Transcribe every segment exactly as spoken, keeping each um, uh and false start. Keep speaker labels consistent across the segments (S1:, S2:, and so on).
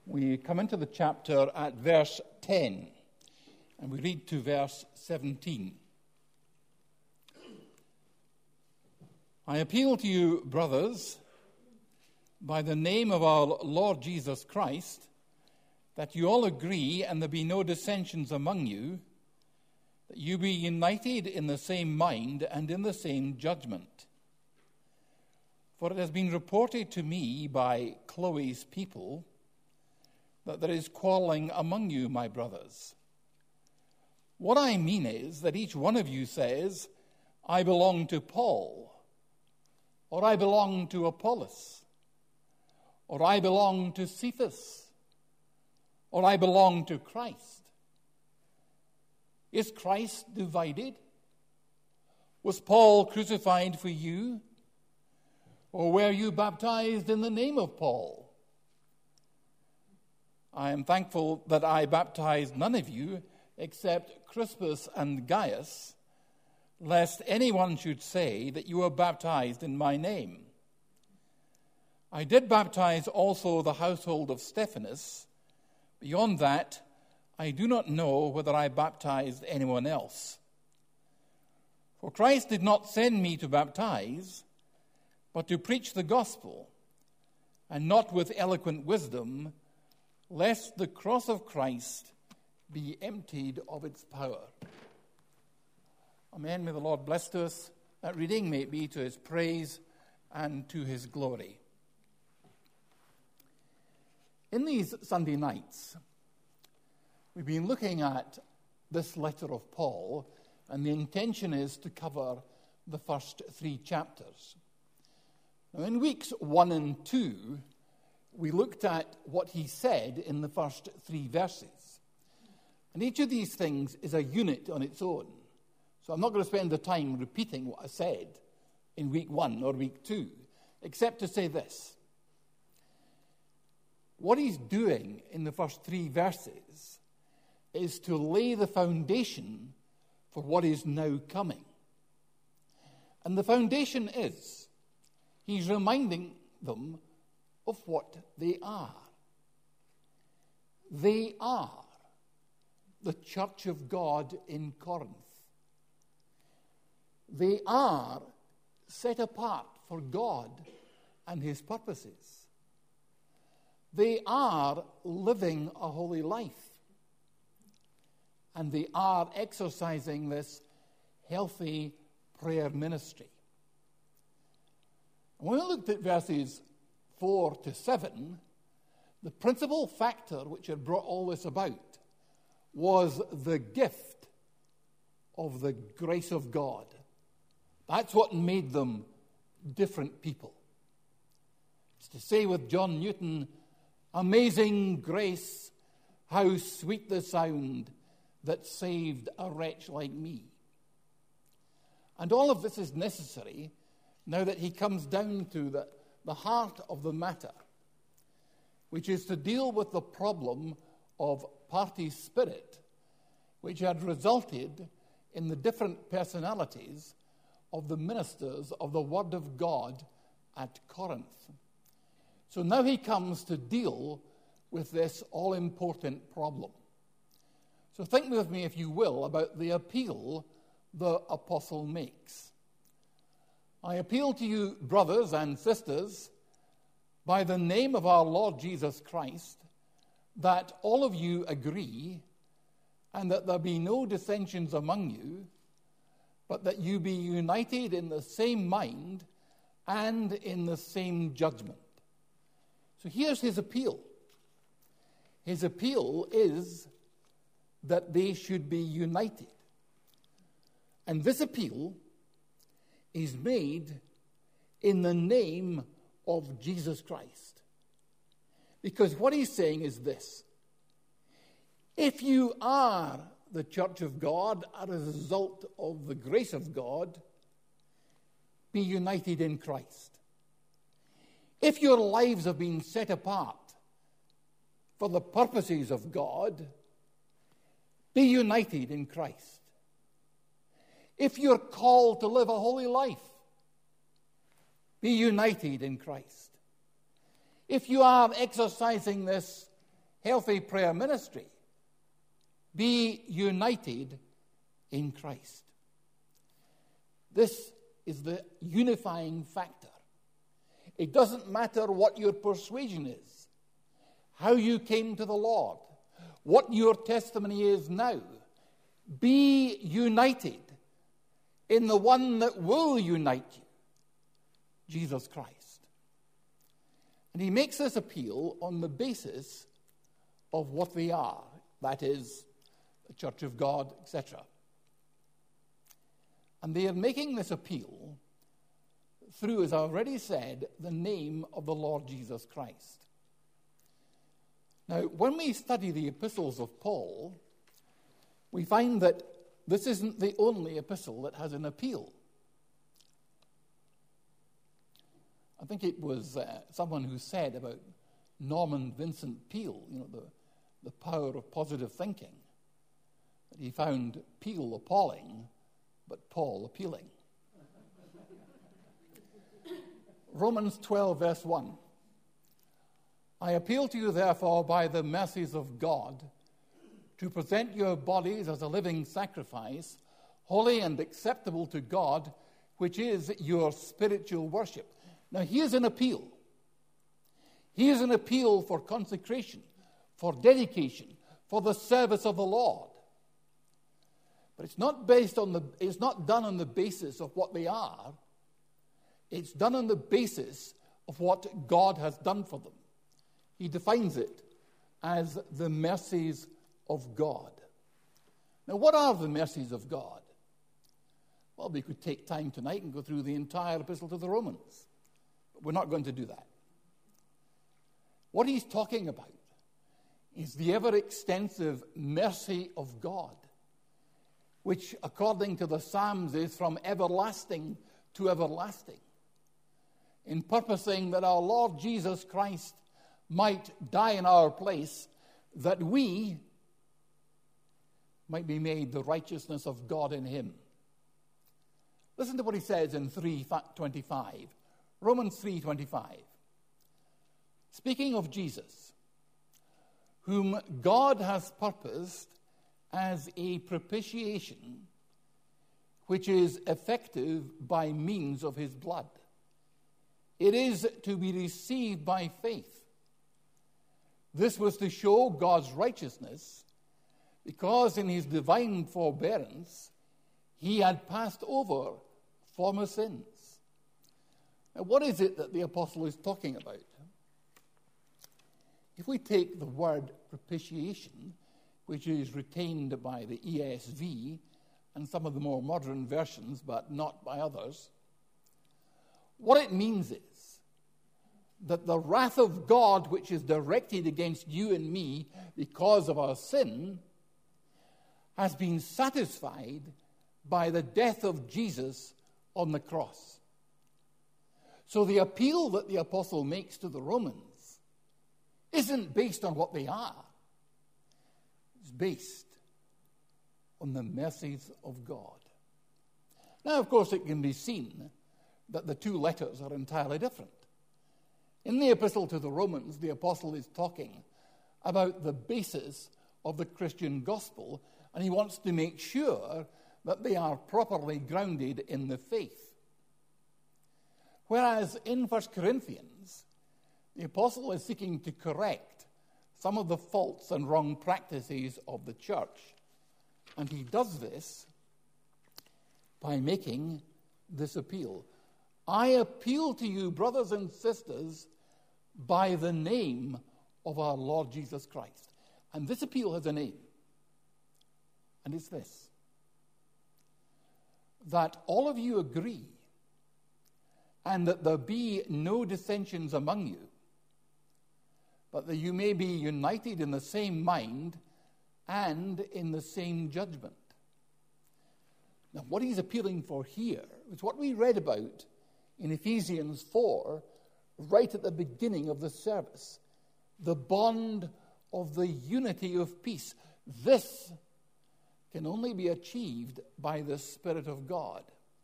S1: We come into the chapter at verse ten, and we read to verse seventeen. I appeal to you, brothers, by the name of our Lord Jesus Christ, that you all agree and there be no dissensions among you, that you be united in the same mind and in the same judgment. For it has been reported to me by Chloe's people that there is quarreling among you, my brothers. What I mean is that each one of you says, I belong to Paul, or I belong to Apollos, or I belong to Cephas, or I belong to Christ. Is Christ divided? Was Paul crucified for you? Or were you baptized in the name of Paul? I am thankful that I baptized none of you except Crispus and Gaius, lest anyone should say that you were baptized in my name. I did baptize also the household of Stephanas. Beyond that, I do not know whether I baptized anyone else. For Christ did not send me to baptize, but to preach the gospel, and not with eloquent wisdom, lest the cross of Christ be emptied of its power. Amen. May the Lord bless to us that reading, may it be to his praise and to his glory. In these Sunday nights, we've been looking at this letter of Paul, and the intention is to cover the first three chapters. Now, in weeks one and two, we looked at what he said in the first three verses. And each of these things is a unit on its own. So I'm not going to spend the time repeating what I said in week one or week two, except to say this. What he's doing in the first three verses is to lay the foundation for what is now coming. And the foundation is, he's reminding them of what they are. They are the church of God in Corinth. They are set apart for God and his purposes. They are living a holy life. And they are exercising this healthy prayer ministry. When we looked at verses four to seven, the principal factor which had brought all this about was the gift of the grace of God. That's what made them different people. It's to say with John Newton, amazing grace, how sweet the sound that saved a wretch like me. And all of this is necessary now that he comes down to the, the heart of the matter, which is to deal with the problem of party spirit, which had resulted in the different personalities of the ministers of the Word of God at Corinth. So now he comes to deal with this all-important problem. So think with me, if you will, about the appeal the apostle makes. I appeal to you, brothers and sisters, by the name of our Lord Jesus Christ, that all of you agree, and that there be no dissensions among you, but that you be united in the same mind and in the same judgment. So here's his appeal. His appeal is that they should be united. And this appeal is made in the name of Jesus Christ. Because what he's saying is this: if you are the church of God as a result of the grace of God, be united in Christ. If your lives have been set apart for the purposes of God, be united in Christ. If you're called to live a holy life, be united in Christ. If you are exercising this healthy prayer ministry. Be united in Christ. This is the unifying factor. It doesn't matter what your persuasion is, how you came to the Lord, what your testimony is now. Be united in the one that will unite you, Jesus Christ. And he makes this appeal on the basis of what they are, that is, the Church of God, et cetera. And they are making this appeal through, as I already said, the name of the Lord Jesus Christ. Now, when we study the epistles of Paul, we find that this isn't the only epistle that has an appeal. I think it was uh, someone who said about Norman Vincent Peale, you know, the, the power of positive thinking, that he found Peale appalling, but Paul appealing. Romans twelve, verse one. I appeal to you, therefore, by the mercies of God, to present your bodies as a living sacrifice, holy and acceptable to God, which is your spiritual worship. Now, here's an appeal. Here's an appeal for consecration, for dedication, for the service of the Lord. But it's not based on the, it's not done on the basis of what they are. It's done on the basis of what God has done for them. He defines it as the mercies of God. Now, what are the mercies of God? Well, we could take time tonight and go through the entire epistle to the Romans. But we're not going to do that. What he's talking about is the ever-extensive mercy of God, which, according to the Psalms, is from everlasting to everlasting, in purposing that our Lord Jesus Christ might die in our place, that we might be made the righteousness of God in him. Listen to what he says in three twenty-five. Romans three twenty-five. Speaking of Jesus, whom God has purposed as a propitiation, which is effective by means of his blood. It is to be received by faith. This was to show God's righteousness, because in his divine forbearance, he had passed over former sins. Now, what is it that the apostle is talking about? If we take the word propitiation, which is retained by the E S V and some of the more modern versions, but not by others, what it means is that the wrath of God, which is directed against you and me because of our sin, has been satisfied by the death of Jesus on the cross. So the appeal that the apostle makes to the Romans isn't based on what they are. It's based on the mercies of God. Now, of course, it can be seen that the two letters are entirely different. In the epistle to the Romans, the apostle is talking about the basis of the Christian gospel, and he wants to make sure that they are properly grounded in the faith. Whereas in First Corinthians, the apostle is seeking to correct some of the faults and wrong practices of the church. And he does this by making this appeal. I appeal to you, brothers and sisters, by the name of our Lord Jesus Christ. And this appeal has a name. And it's this: that all of you agree, and that there be no dissensions among you, but that you may be united in the same mind and in the same judgment. Now, what he's appealing for here is what we read about in Ephesians four, right at the beginning of the service. The bond of the unity of peace. This can only be achieved by the Spirit of God.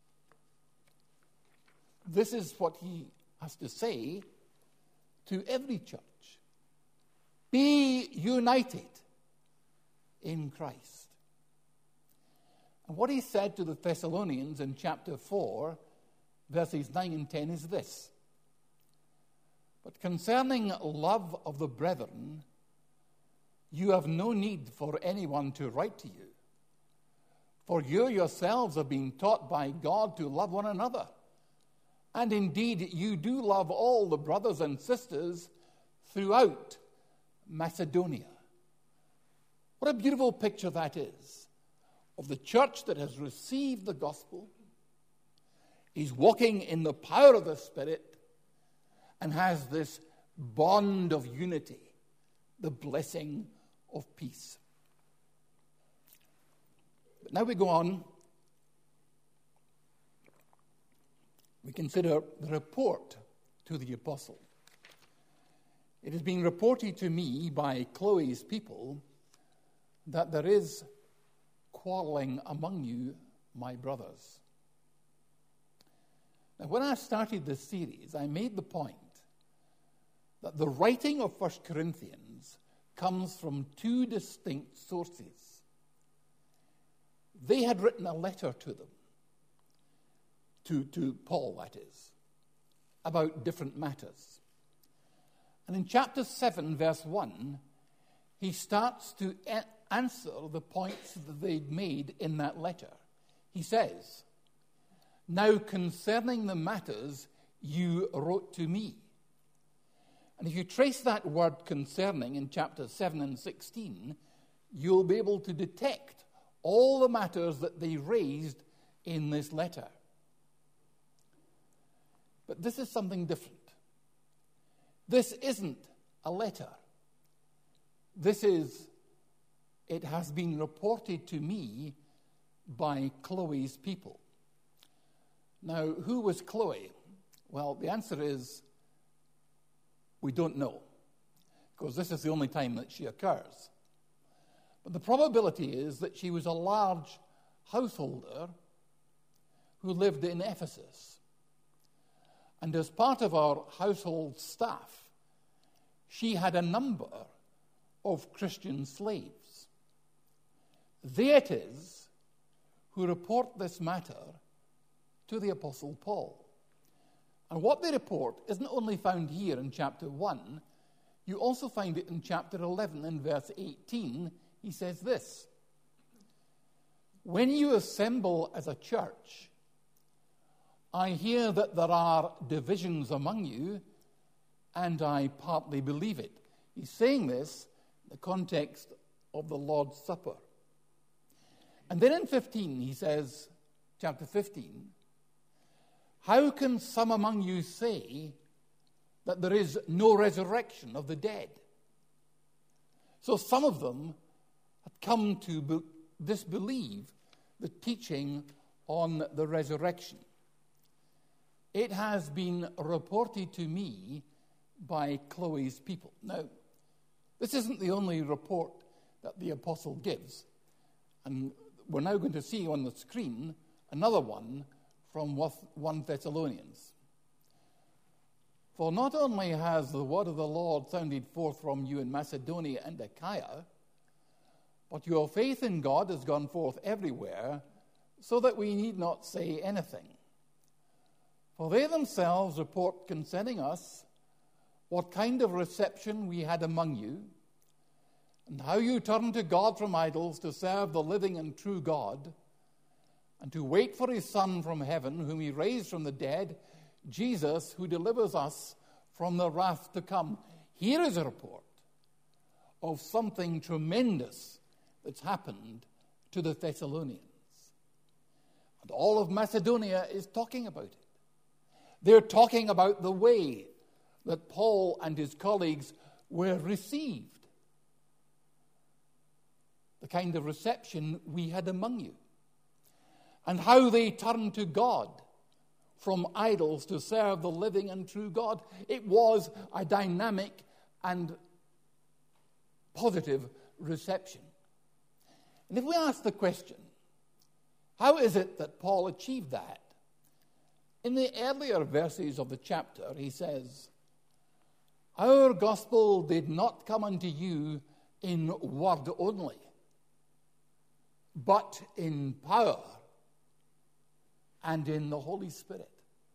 S1: This is what he has to say to every church. Be be united in Christ. And what he said to the Thessalonians in chapter four, verses nine and ten is this: "But concerning love of the brethren, you have no need for anyone to write to you. For you yourselves have been taught by God to love one another. And indeed, you do love all the brothers and sisters throughout Macedonia." What a beautiful picture that is of the church that has received the gospel, is walking in the power of the Spirit, and has this bond of unity, the blessing of peace. But now we go on. We consider the report to the apostle. It has been reported to me by Chloe's people that there is quarreling among you, my brothers. Now, when I started this series, I made the point that the writing of First Corinthians comes from two distinct sources. They had written a letter to them, to, to Paul, that is, about different matters. And in chapter seven, verse one, he starts to a- answer the points that they'd made in that letter. He says, "Now concerning the matters you wrote to me." And if you trace that word concerning in chapter seven and sixteen, you'll be able to detect all the matters that they raised in this letter. But this is something different. This isn't a letter. This is, it has been reported to me by Chloe's people. Now, who was Chloe? Well, the answer is we don't know, because this is the only time that she occurs. But the probability is that she was a large householder who lived in Ephesus. And as part of our household staff, she had a number of Christian slaves. They it is who report this matter to the Apostle Paul. And what they report isn't only found here in chapter one, you also find it in chapter eleven and verse eighteen. He says this: "When you assemble as a church, I hear that there are divisions among you, and I partly believe it." He's saying this in the context of the Lord's Supper. And then in fifteen, he says, chapter fifteen, "How can some among you say that there is no resurrection of the dead?" So some of them had come to be- disbelieve the teaching on the resurrection. "It has been reported to me by Chloe's people." Now, this isn't the only report that the apostle gives. And we're now going to see on the screen another one from First Thessalonians. "For not only has the word of the Lord sounded forth from you in Macedonia and Achaia, but your faith in God has gone forth everywhere, so that we need not say anything. For they themselves report concerning us what kind of reception we had among you, and how you turned to God from idols to serve the living and true God, and to wait for his Son from heaven, whom he raised from the dead, Jesus, who delivers us from the wrath to come." Here is a report of something tremendous that's happened to the Thessalonians. And all of Macedonia is talking about it. They're talking about the way that Paul and his colleagues were received, the kind of reception we had among you, and how they turned to God from idols to serve the living and true God. It was a dynamic and positive reception. And if we ask the question, how is it that Paul achieved that? In the earlier verses of the chapter, he says, "Our gospel did not come unto you in word only, but in power and in the Holy Spirit.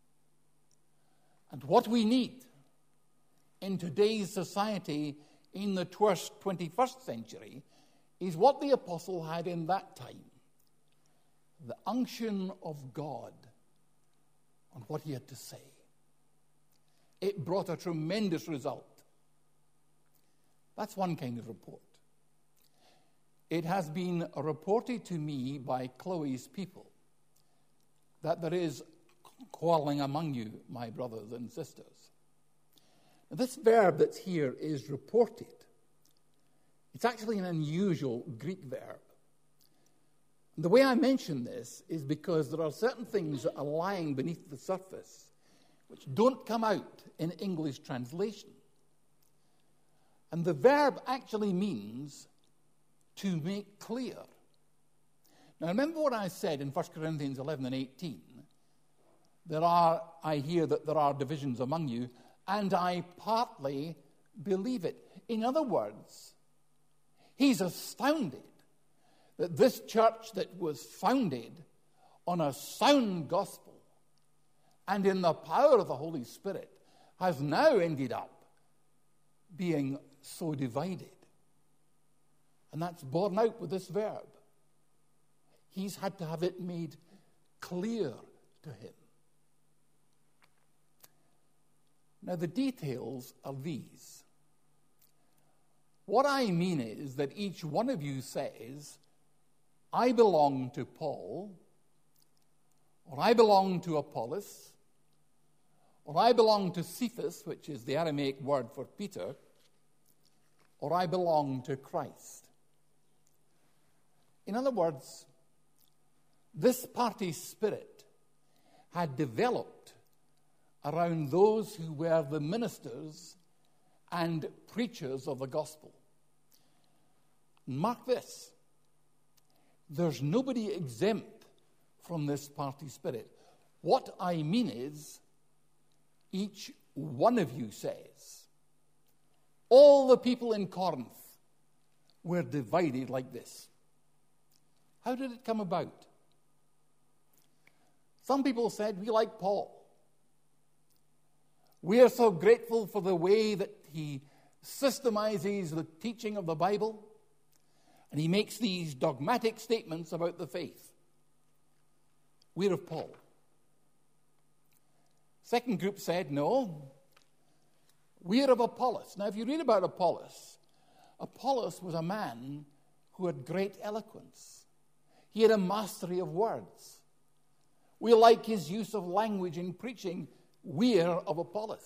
S1: And what we need in today's society in the twenty-first century is what the apostle had in that time, the unction of God on what he had to say. It brought a tremendous result. That's one kind of report. It has been reported to me by Chloe's people that there is quarreling among you, my brothers and sisters. Now, this verb that's here is reported. It's actually an unusual Greek verb. And the way I mention this is because there are certain things that are lying beneath the surface which don't come out in English translation. And the verb actually means to make clear. Now remember what I said in First Corinthians eleven and eighteen. There are, I hear that there are divisions among you, and I partly believe it. In other words, he's astounded that this church that was founded on a sound gospel and in the power of the Holy Spirit has now ended up being so divided. And that's borne out with this verb. He's had to have it made clear to him. Now, the details are these. What I mean is that each one of you says, I belong to Paul, or I belong to Apollos, or I belong to Cephas, which is the Aramaic word for Peter, or I belong to Christ. In other words, this party spirit had developed around those who were the ministers and preachers of the gospel. Mark this. There's nobody exempt from this party spirit. What I mean is, each one of you says, all the people in Corinth were divided like this. How did it come about? Some people said, we like Paul. We are so grateful for the way that he systemizes the teaching of the Bible, and he makes these dogmatic statements about the faith. We're of Paul. Second group said, no, we're of Apollos. Now, if you read about Apollos, Apollos was a man who had great eloquence. He had a mastery of words. We like his use of language in preaching. We're of Apollos.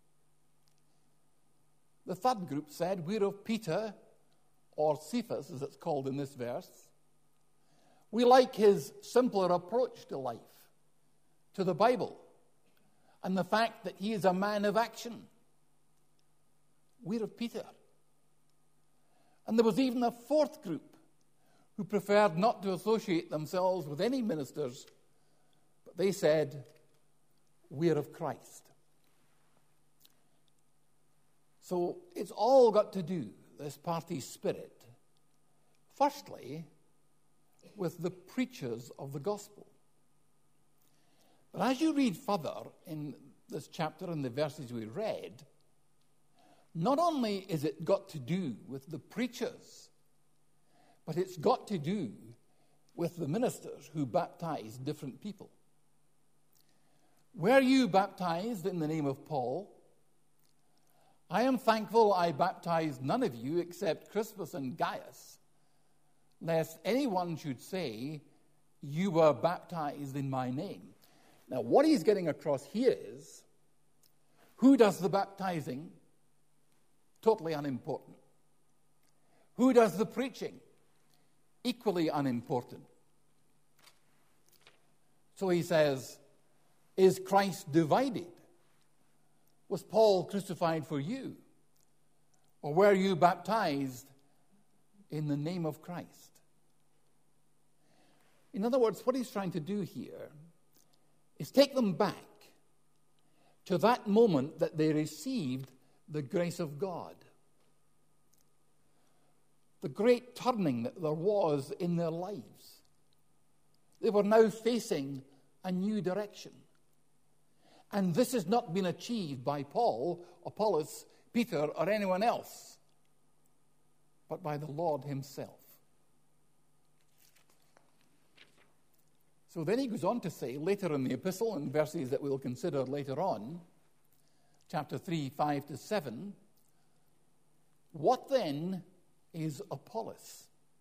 S1: The third group said, we're of Peter, or Cephas, as it's called in this verse. We like his simpler approach to life, to the Bible, and the fact that he is a man of action. We're of Peter. And there was even a fourth group who preferred not to associate themselves with any ministers, but they said, we're of Christ. So it's all got to do, this party spirit, firstly, with the preachers of the gospel. But as you read further in this chapter and the verses we read, not only is it got to do with the preachers, but it's got to do with the ministers who baptize different people. Were you baptized in the name of Paul? I am thankful I baptized none of you except Crispus and Gaius, lest anyone should say, you were baptized in my name. Now, what he's getting across here is, who does the baptizing? Totally unimportant. Who does the preaching? Equally unimportant. So he says, is Christ divided? Was Paul crucified for you? Or were you baptized in the name of Christ? In other words, what he's trying to do here is take them back to that moment that they received the grace of God. the great turning that there was in their lives. They were now facing a new direction. And this has not been achieved by Paul, Apollos, Peter, or anyone else, but by the Lord himself. So then he goes on to say, later in the epistle, in verses that we'll consider later on, chapter three, five to seven, what then is Apollos?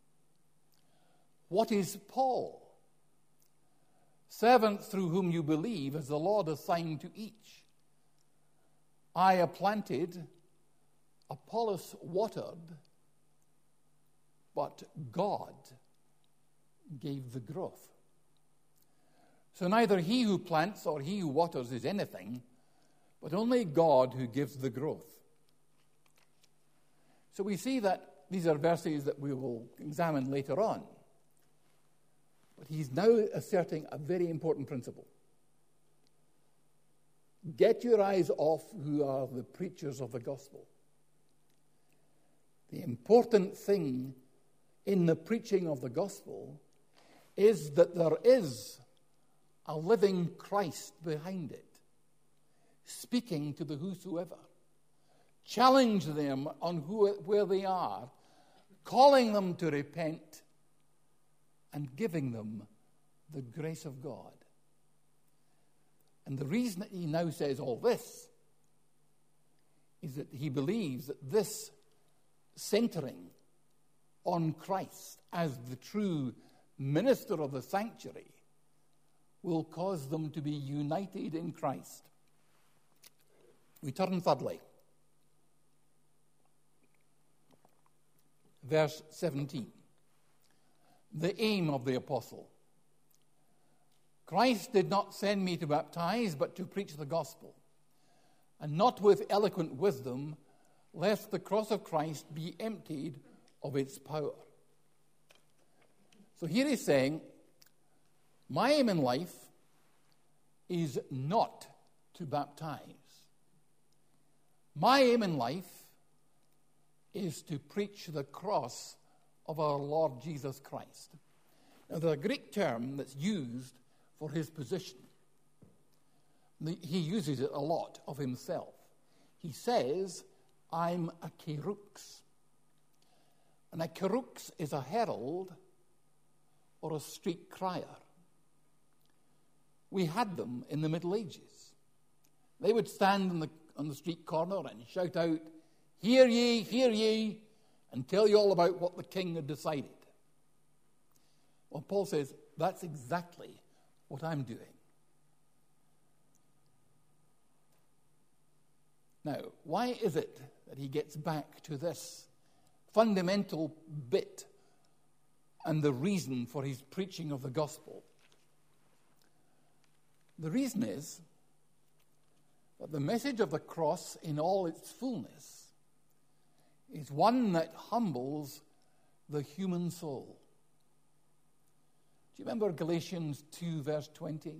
S1: What is Paul? Servants through whom you believe, as the Lord assigned to each. I have planted, Apollos watered, but God gave the growth. So neither he who plants or he who waters is anything, but only God who gives the growth. So we see that these are verses that we will examine later on. But he's now asserting a very important principle. Get your eyes off who are the preachers of the gospel. The important thing in the preaching of the gospel is that there is a living Christ behind it, speaking to the whosoever. Challenge them on who, where they are, calling them to repent, and giving them the grace of God. And the reason that he now says all this is that he believes that this centering on Christ as the true minister of the sanctuary will cause them to be united in Christ. We turn thirdly. Verse seventeen. The aim of the apostle. Christ did not send me to baptize, but to preach the gospel, and not with eloquent wisdom, lest the cross of Christ be emptied of its power. So here he's saying, my aim in life is not to baptize. My aim in life is to preach the cross of our Lord Jesus Christ. Now, there's a Greek term that's used for his position. He uses it a lot of himself. He says, I'm a kerux. And a kerux is a herald or a street crier. We had them in the Middle Ages. They would stand on the, on the street corner and shout out, hear ye, hear ye, and tell you all about what the king had decided. Well, Paul says, that's exactly what I'm doing. Now, why is it that he gets back to this fundamental bit and the reason for his preaching of the gospel? The reason is that the message of the cross in all its fullness is one that humbles the human soul. Do you remember Galatians two, verse twenty?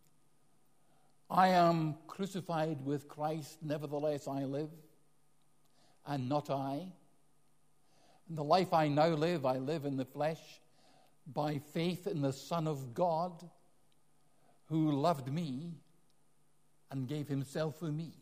S1: I am crucified with Christ, nevertheless I live, and not I. And the life I now live, I live in the flesh, by faith in the Son of God, who loved me and gave himself for me.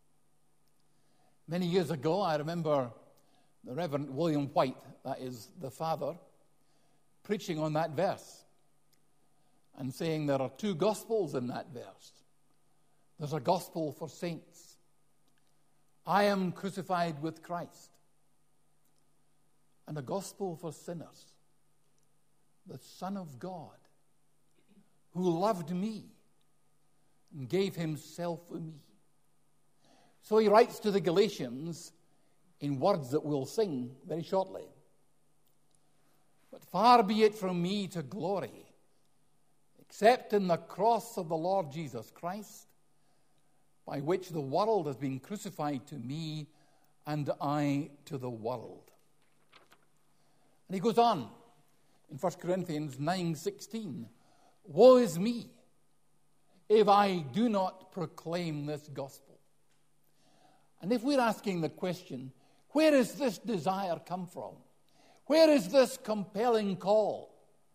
S1: Many years ago, I remember the Reverend William White, that is the father, preaching on that verse and saying there are two gospels in that verse. There's a gospel for saints. I am crucified with Christ. And a gospel for sinners. The Son of God, who loved me and gave himself for me. So he writes to the Galatians in words that we'll sing very shortly. But far be it from me to glory, except in the cross of the Lord Jesus Christ, by which the world has been crucified to me, and I to the world. And he goes on in First Corinthians nine sixteen, woe is me if I do not proclaim this gospel. And if we're asking the question, where does this desire come from? Where is this compelling call?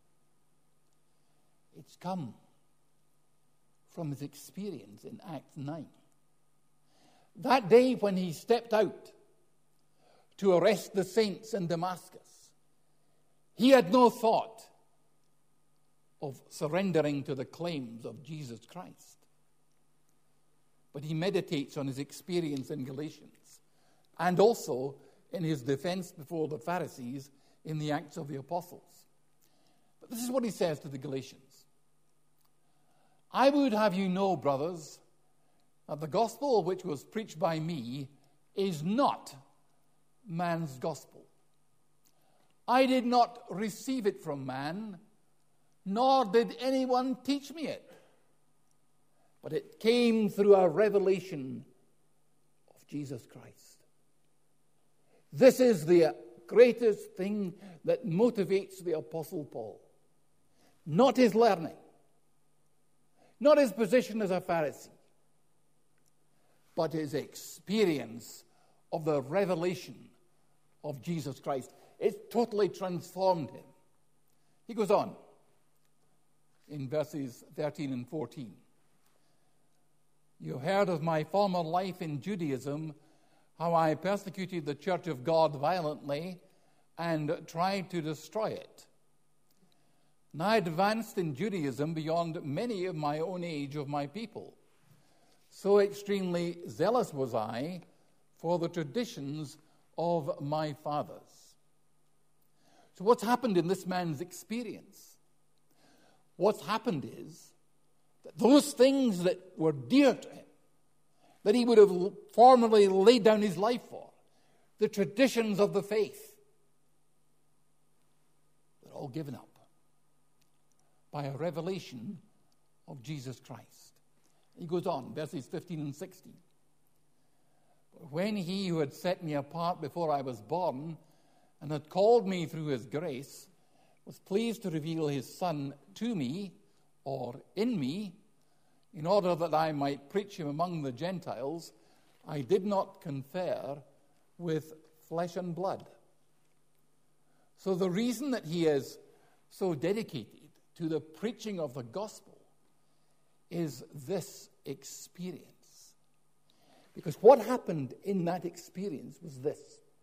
S1: It's come from his experience in Acts nine. That day when he stepped out to arrest the saints in Damascus, he had no thought of surrendering to the claims of Jesus Christ. But he meditates on his experience in Galatians and also in his defense before the Pharisees in the Acts of the Apostles. But this is what he says to the Galatians. I would have you know, brothers, that the gospel which was preached by me is not man's gospel. I did not receive it from man, nor did anyone teach me it. But it came through a revelation of Jesus Christ. This is the greatest thing that motivates the Apostle Paul. Not his learning, not his position as a Pharisee, but his experience of the revelation of Jesus Christ. It totally transformed him. He goes on in verses thirteen and fourteen. You heard of my former life in Judaism, how I persecuted the church of God violently and tried to destroy it. And I advanced in Judaism beyond many of my own age of my people. So extremely zealous was I for the traditions of my fathers. So what's happened in this man's experience? What's happened is that those things that were dear to him, that he would have formerly laid down his life for, the traditions of the faith, they're all given up by a revelation of Jesus Christ. He goes on, verses fifteen and sixteen. When he who had set me apart before I was born and had called me through his grace was pleased to reveal his Son to me, or in me, in order that I might preach him among the Gentiles, I did not confer with flesh and blood. So the reason that he is so dedicated to the preaching of the gospel is this experience. Because what happened in that experience was this: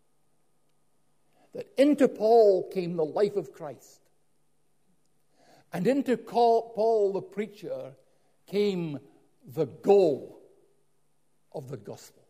S1: that into Paul came the life of Christ. And into Paul the preacher came the goal of the gospel.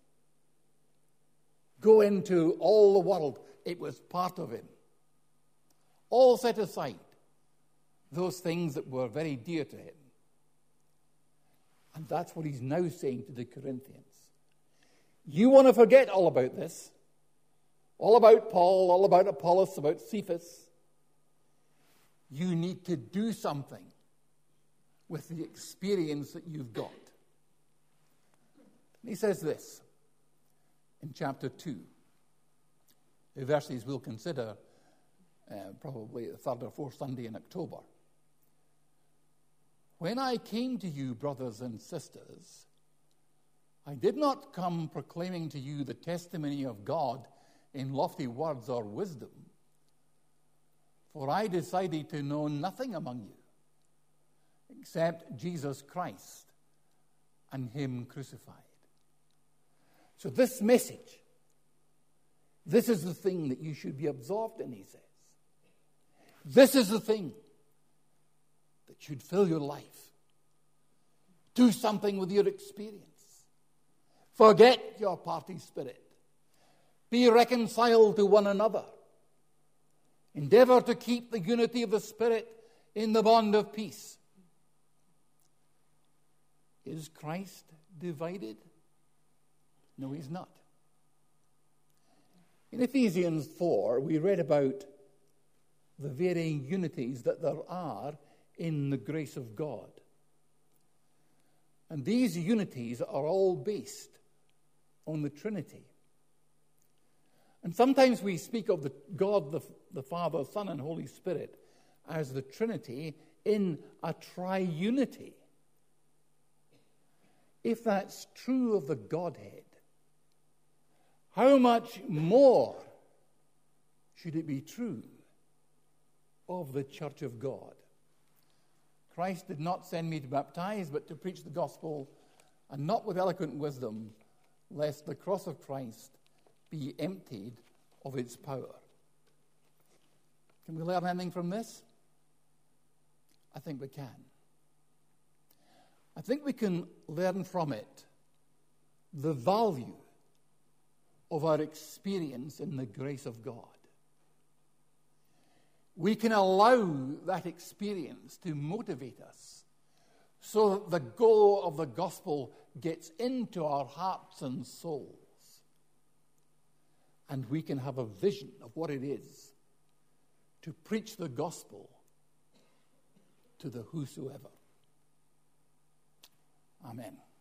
S1: Go into all the world. It was part of him. All set aside those things that were very dear to him. And that's what he's now saying to the Corinthians. You want to forget all about this, all about Paul, all about Apollos, about Cephas. You need to do something with the experience that you've got. And he says this in chapter two, the verses we'll consider uh, probably the third or fourth Sunday in October. When I came to you, brothers and sisters, I did not come proclaiming to you the testimony of God in lofty words or wisdom, for I decided to know nothing among you except Jesus Christ and him crucified. So this message, this is the thing that you should be absorbed in, he says. This is the thing that should fill your life. Do something with your experience. Forget your party spirit. Be reconciled to one another. Endeavor to keep the unity of the Spirit in the bond of peace. Is Christ divided? No, he's not. In Ephesians four, we read about the varying unities that there are in the grace of God. And these unities are all based on the Trinity. And sometimes we speak of the God, the, the Father, Son, and Holy Spirit as the Trinity in a triunity. If that's true of the Godhead, how much more should it be true of the church of God. Christ did not send me to baptize, but to preach the gospel, and not with eloquent wisdom, lest the cross of Christ be emptied of its power. Can we learn anything from this? I think we can. I think we can learn from it the value of our experience in the grace of God. We can allow that experience to motivate us so that the goal of the gospel gets into our hearts and souls. And we can have a vision of what it is to preach the gospel to the whosoever. Amen.